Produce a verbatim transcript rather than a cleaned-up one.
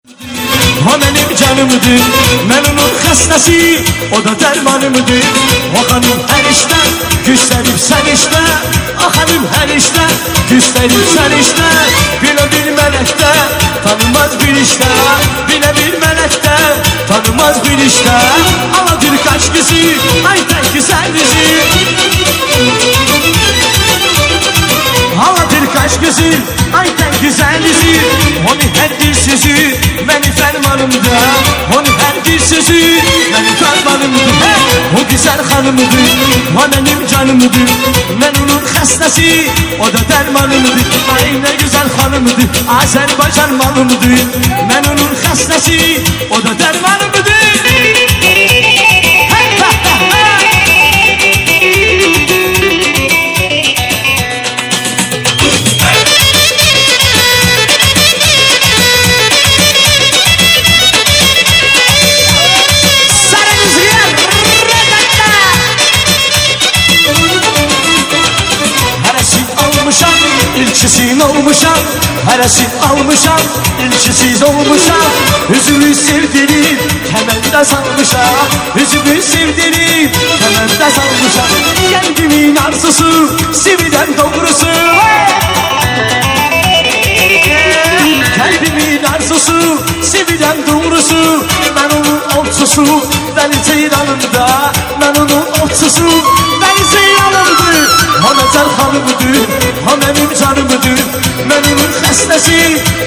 O benim canımdır, ben onun xəstəsi, o da dərmanımdır. O xanım hər işdə, göstərib sən işdə. O xanım hər işdə, göstərib sən işdə. Bilə bir mələkdə, tanımaz bir işdə. Bilə bir mələkdə, tanımaz bir işdə. Aladır kaç kızı, ay tek güzel dizi. Aladır kaç kızı, ay tek güzel dizi. Onu her bir sözü, beni fermanımda. Onu her bir sözü, beni fermanımda. O güzel hanımıdır, o benim canımıdır. Ben onun xəstəsi, o da dərmanımıdır. Ay ne güzel hanımıdır, Azerbaycan malımıdır. Ben onun xəstəsi, o da dərmanımıdır. İlçisiz olmuşam, heresin almışam. İlçisiz olmuşam, üzümü sevdirim, kemende salmışam. Üzümü sevdirim, kemende salmışam. Kendimin arzusu, sividen doğrusu. Kalbimin arzusu, sividen doğrusu. Ben onun otçusu, beni ceyranımda. Ben onun otçusu, beni ceyranımdır. O necer hanımıdır, o benim canımıdır. Ben onun xəstəsi,